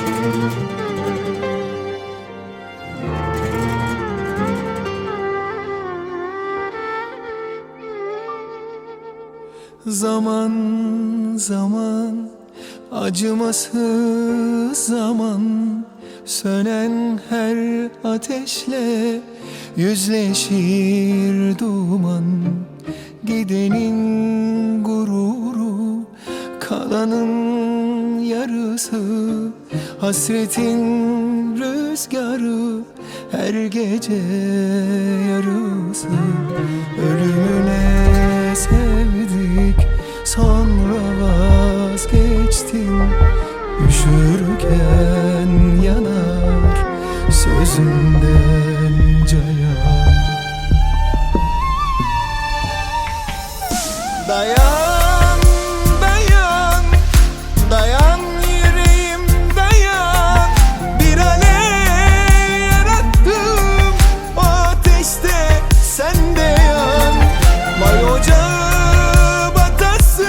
Zaman zaman, acımasız zaman, sönen her ateşle yüzleşir duman. Gidenin gururu, kalanın yarısı, hasretin rüzgarı, her gece yarısı. Ölümüne sevdik, sonra vazgeçtin. Üşürken yanar, sözünden cayan. Dayan, dayan, dayan yüreğim dayan. Bir alev yarattım, o ateşte sen de yan. Vay ocağı batası,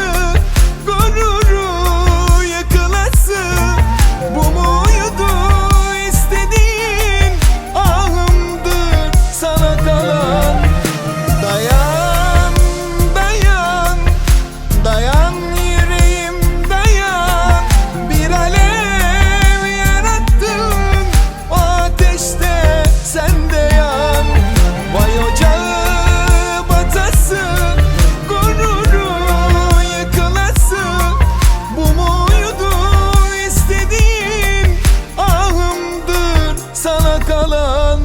gururu yakılası. Bu muydu istediğin, ahımdır sana kalan. Dayan, dayan, dayan yüreğim dayan. Bir alev yarattın, o ateşte sen de yan. Vay ocağı batası, gururu yakılası. Bu muydu istediğin, ahımdır sana kalan.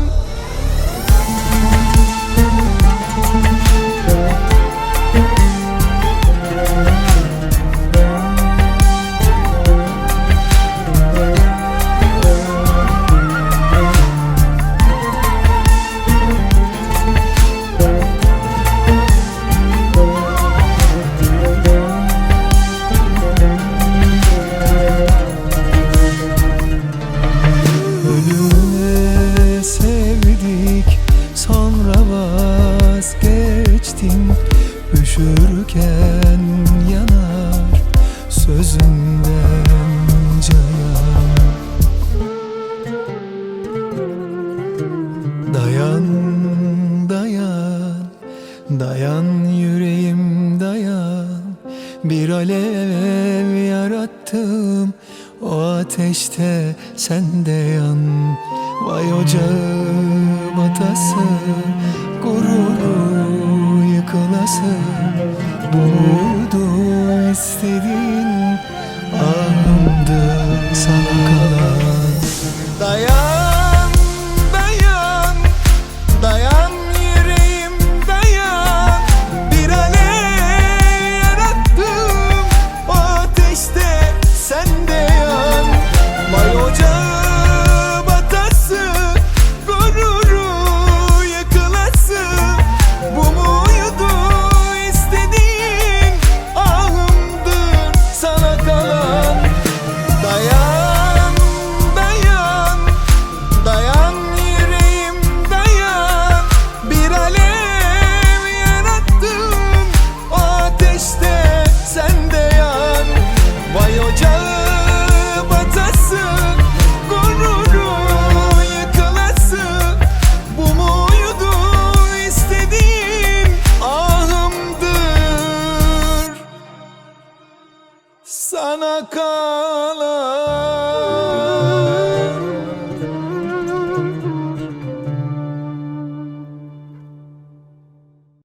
Ölüme sevdik, sonra vazgeçtin. Üşürken yanar, sözünden cayan. Dayan, dayan, dayan yüreğim dayan. Bir alev yarattım, o ateşte sen de yan. Vay ocağı batası, gururu yıkılası. Bu muydu istediğin, ahımdı sana kalan. Dayan, dayan, dayan yüreğim dayan. Bir alev yarattım, o ateşte sen de yan. Vay ocağı batası, gururu yakılası. Bu muydu istediğin, ahımdır sana kalan. Dayan, dayan, dayan yüreğim dayan. Bir alev yarattın, o ateşte sen de yan. Vay ocağı batası, gururu yıkılası. Bu muydu istediğin, ahımdır sana kalan.